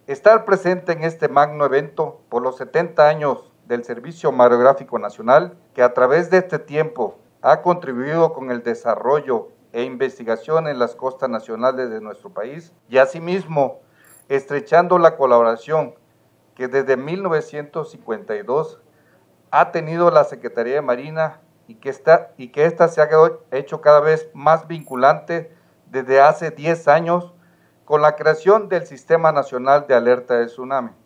estar presente en este magno evento por los 70 años del Servicio Mareográfico Nacional, que a través de este tiempo ha contribuido con el desarrollo e investigación en las costas nacionales de nuestro país, y asimismo estrechando la colaboración que desde 1952 ha tenido la Secretaría de Marina y que esta se ha hecho cada vez más vinculante desde hace 10 años con la creación del Sistema Nacional de Alerta de Tsunami.